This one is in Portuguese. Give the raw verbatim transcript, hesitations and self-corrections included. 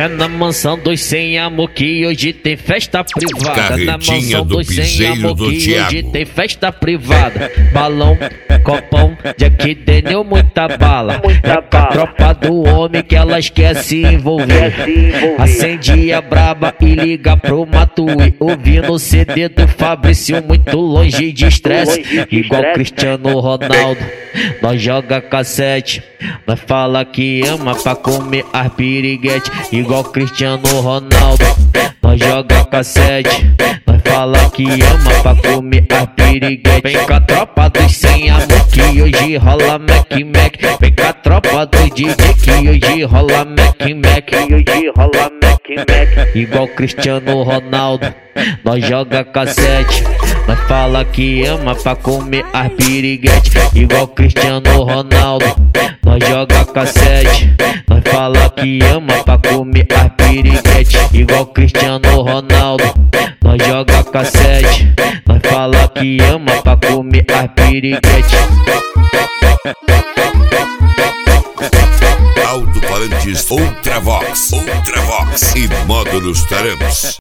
É na mansão dos sem amor que hoje tem festa privada. Na Carretinha mansão do dos sem piseiro amor do que Thiago. hoje tem festa privada. Balão, copão, Jack Daniel, muita bala. É com a tropa do homem que elas quer se envolver. Acende a braba e liga pro Matue, ouvindo o C D do Fabrício, muito longe de estresse. Igual Cristiano Ronaldo, nós joga cassete. Nós fala que ama pra comer as piriguete. Igual Cristiano Ronaldo, nós joga cassete. Nós fala que ama pra comer as piriguete. Vem com a tropa dos sem amor que hoje rola Mac Mac. Vem com a tropa do D J que hoje rola Mac Mac. Hoje rola Mac Mac. Igual Cristiano Ronaldo, nós joga cassete. Nós fala que ama pra comer as piriguete. Igual Cristiano Ronaldo, nós joga cassete. Nós fala que ama pra comer as piriguete. Igual Cristiano Ronaldo, nós joga cassete. Nós fala que ama pra comer as piriguete. Alto-falantes Ultravox, Ultravox e módulos Tarampes.